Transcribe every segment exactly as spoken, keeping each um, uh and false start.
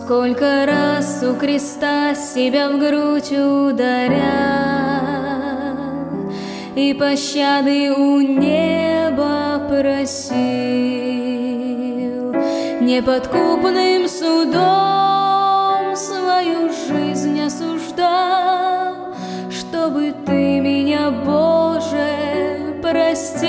Сколько раз у креста себя в грудь ударя и пощады у неба просил, неподкупным судом свою жизнь осуждал, чтобы ты меня, Боже, простил.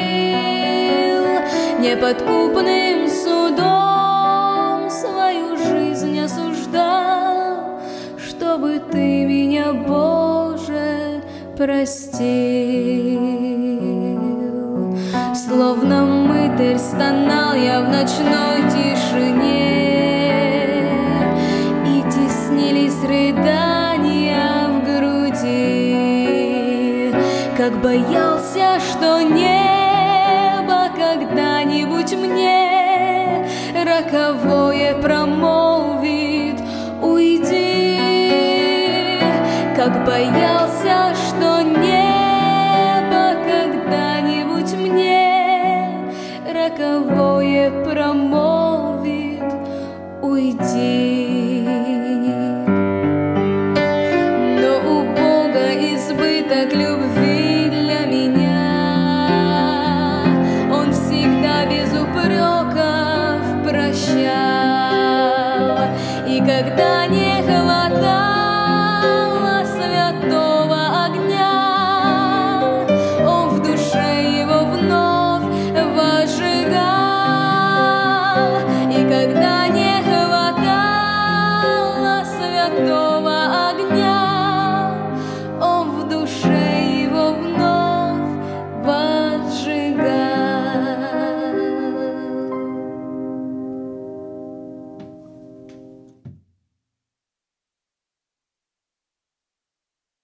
Неподкупным судом свою жизнь осуждал, чтобы ты меня, Боже, простил. Словно мытарь стонал я в ночной тишине, и теснились рыдания в груди, как боялся, что небо когда-нибудь мне роковое промолвит: уйди, как боялся,